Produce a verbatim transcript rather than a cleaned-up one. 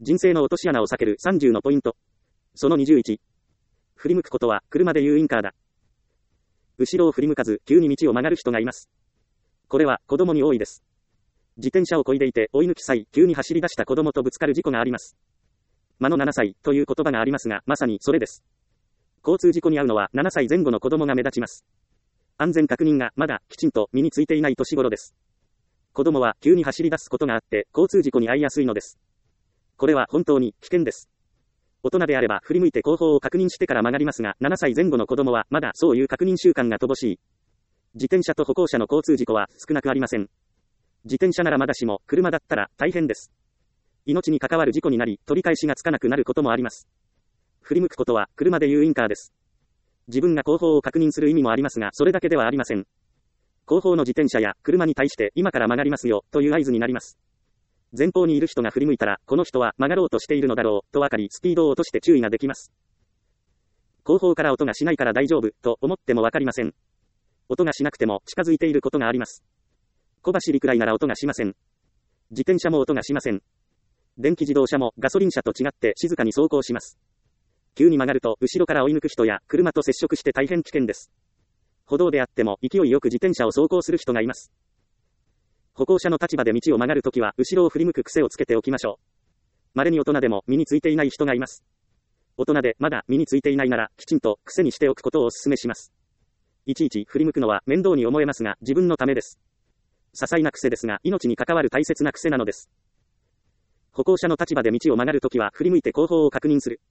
人生の落とし穴を避けるさんじゅうのポイント。そのにじゅういち。振り向くことは車で言うインカーだ。後ろを振り向かず急に道を曲がる人がいます。これは子供に多いです。自転車を漕いでいて追い抜き際、急に走り出した子供とぶつかる事故があります。魔のななさいという言葉がありますが、まさにそれです。交通事故に遭うのはななさいぜん後の子供が目立ちます。安全確認がまだきちんと身についていない年頃です。子供は急に走り出すことがあって交通事故に遭いやすいのです。これは本当に危険です。大人であれば振り向いて後方を確認してから曲がりますが、ななさいぜん後の子供はまだそういう確認習慣が乏しい。自転車と歩行者の交通事故は少なくありません。自転車ならまだしも車だったら大変です。命に関わる事故になり取り返しがつかなくなることもあります。振り向くことは車で言うインカーです。自分が後方を確認する意味もありますが、それだけではありません。後方の自転車や車に対して今から曲がりますよという合図になります。前方にいる人が振り向いたら、この人は曲がろうとしているのだろうと分かり、スピードを落として注意ができます。後方から音がしないから大丈夫と思っても分かりません。音がしなくても近づいていることがあります。小走りくらいなら音がしません。自転車も音がしません。電気自動車もガソリン車と違って静かに走行します。急に曲がると後ろから追い抜く人や車と接触して大変危険です。歩道であっても勢いよく自転車を走行する人がいます。歩行者の立場で道を曲がるときは後ろを振り向く癖をつけておきましょう。稀に大人でも身についていない人がいます。大人でまだ身についていないならきちんと癖にしておくことをお勧めします。いちいち振り向くのは面倒に思えますが自分のためです。些細な癖ですが命に関わる大切な癖なのです。歩行者の立場で道を曲がるときは振り向いて後方を確認する。